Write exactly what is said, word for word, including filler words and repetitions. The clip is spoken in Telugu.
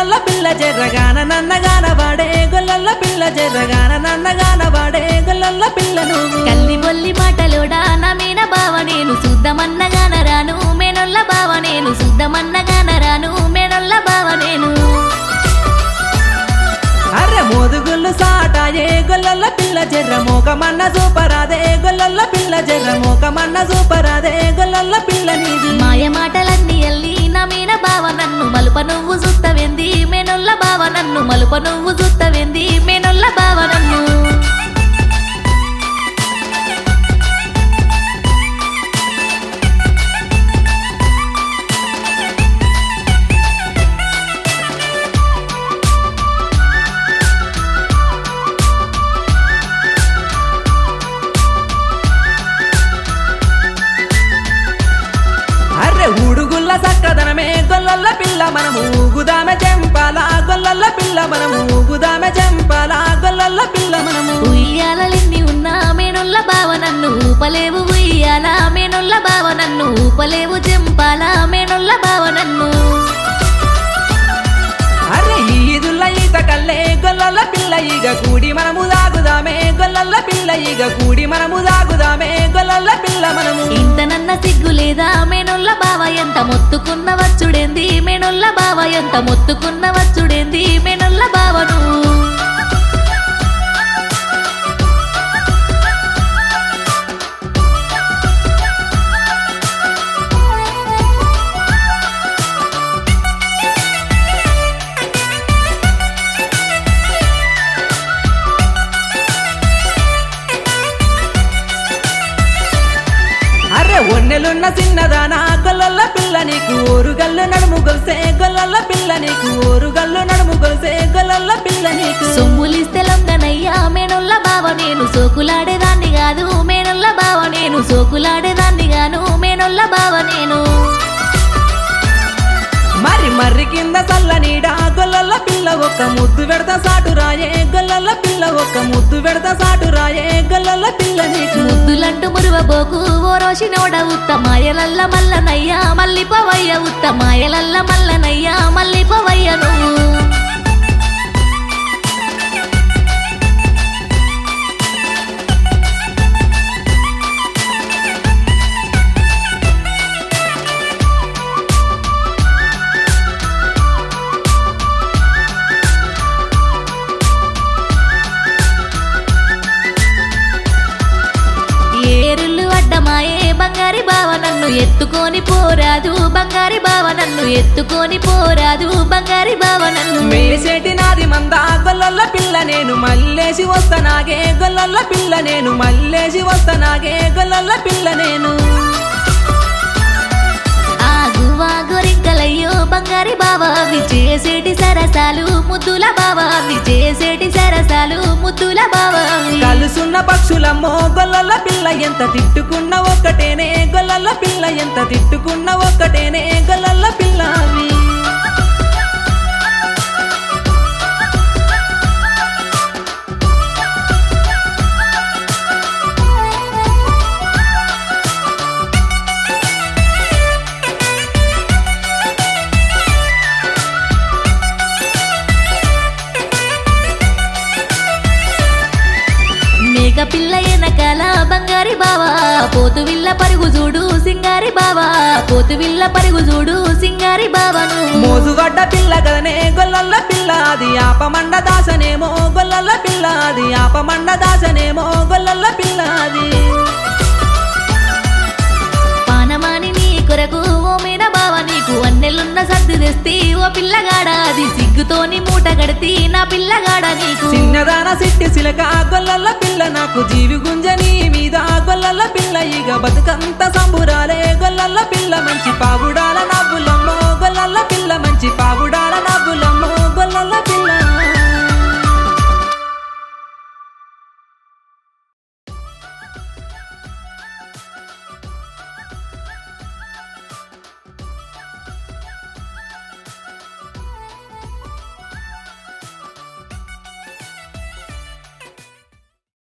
గొల్లల పిల్ల జర్రగాన నన్నగాన వాడే గొల్లల పిల్ల జర్రగాన నన్నగాన వాడే గొల్లల పిల్ల నువ్వు కల్లి బొల్లి మాటలోడా నా మీన బావ నేను చూద్దామన్నగాన రాను మేనొల్ల బావ నేను చూద్దామన్నగాన రాను మేనొల్ల బావ నేను అర్రె మోదుగుళ్ళు సాటాయే గొల్లల పిల్ల జర్ర మోకమన్న సూపరాదే గొల్లల పిల్ల జర్ర మోకమన్న సూపరాదే గొల్లల పిల్ల నీది మాయ మాటలన్నీ ఎల్లి నా మీన బావ నన్ను మలుప నువ్వు చూస్తవేంది మేనొల్ల బావ నన్ను మలుప నువ్వు చూస్తవేంది మేనొల్ల బావ నన్ను ఊడుగుల్ల సక్కదనమే గొల్లల పిల్ల మనము ఊగుదామె చెంపాల గొల్లల పిల్ల మనము ఊగుదామె చెంపాల గొల్లల పిల్ల మనము ఉయ్యాలెన్ని ఉన్నా మేనొల్ల బావ నన్ను ఊపలేవు ఉయ్యాల మేనొల్ల బావ నన్ను ఊపలేవు చెంపాల మేనొల్ల బావ నన్ను అరే ఈదుల్ల ఈత కల్లే గొల్లల పిల్ల ఈగ కూడి మనము దాగుదామే గొల్లల పిల్ల ఈగ కూడి మనము దాగుదామే గొల్లల పిల్ల మనము ఇంత నన్న సిగ్గు లేదా మేనొల్ల బావ ఎంత మొత్తుకున్న వచ్చుడేంది మేనొల్ల బావ ఎంత మొత్తుకున్న వచ్చుడేంది మేనొల్ల బావను ఒన్నెలున్న చిన్నదానా గొల్లల పిల్ల నీకు ఓరుగల్లు నడుము గొలిసే గొల్లల పిల్ల నీకు ఓరుగల్లు నడుము గొలిసే గొల్లల పిల్ల నీకు సొమ్ములిస్తే లొంగనయ్యా మేనొల్ల బావ నేను సోకులాడేదాన్ని కాదు మేనొల్ల బావ నేను సోకులాడేదాన్ని గాను మేనొల్ల బావ నేను మరి మర్రి కింద చల్ల నీడా గొల్లల పిల్ల ఒక్క ముద్దు పెడతా సాటు రాయే గొల్లల పిల్ల ఒక్క ముద్దు పెడతా సాటు రాయే గొల్లల పిల్ల నీకు ముద్దులంటూ మురువబోకు ఓ రోషినోడ ఉత్త మాయలల్ల మల్లనయ్యా మల్లిపోవయ్య ఉత్త మాయలల్ల మల్లనయ్యా మల్లిపోవయ్య నువ్వు బంగారి బావ నన్ను ఎత్తుకొని పోరాదు బంగారి బావ నన్ను ఎత్తుకొని పోరాదు బంగారి బావ నన్ను మేసేటి నాది మంద గొల్లల పిల్ల నేను మల్లేసి వస్తనాగే గొల్లల పిల్ల నేను మల్లేసి వస్తనాగే గొల్లల పిల్ల నేను ఆగువా గొరింకలయ్యో బంగారి బావ అవి చేసేటి సరసాలు ముద్దుల బావ అవి చేసేటి సరసాలు ముద్దుల బావ కలుసున్న పక్షులమ్మో గొల్లల పిల్ల ఎంత తిట్టుకున్న ఒక్కటేనే గొల్లల పిల్ల ఎంత తిట్టుకున్న ఒక్కటేనే గొల్లల పిల్ల అవి పిల్ల ఎనకాల బంగారి బావా పోతు విల్ల పరుగు చూడు సింగారి బావా పోతు విల్ల పరుగు చూడు సింగారి బావను మోజుగడ్డ పిల్ల కదనే గొల్లల పిల్ల అది ఆపమండ దాసనేమో గొల్లల పిల్ల అది ఆపమండ దాసనేమో గొల్లల పిల్ల అది పానమాని నీ కొరకు ఓ మీన బావ నీకు అన్నెలున్న సర్ది తెస్తి ఓ పిల్లగాడ అది సిగ్గుతోని మూట గడితి నా పిల్లగాడ నీకు చిన్నదాన సిట్టి సిలక గొల్లల పిల్ల నాకు జీవి గుంజని మీద గొల్లల పిల్ల ఇక బతుకంత సంబురాలే గొల్లల పిల్ల మంచి పావుడా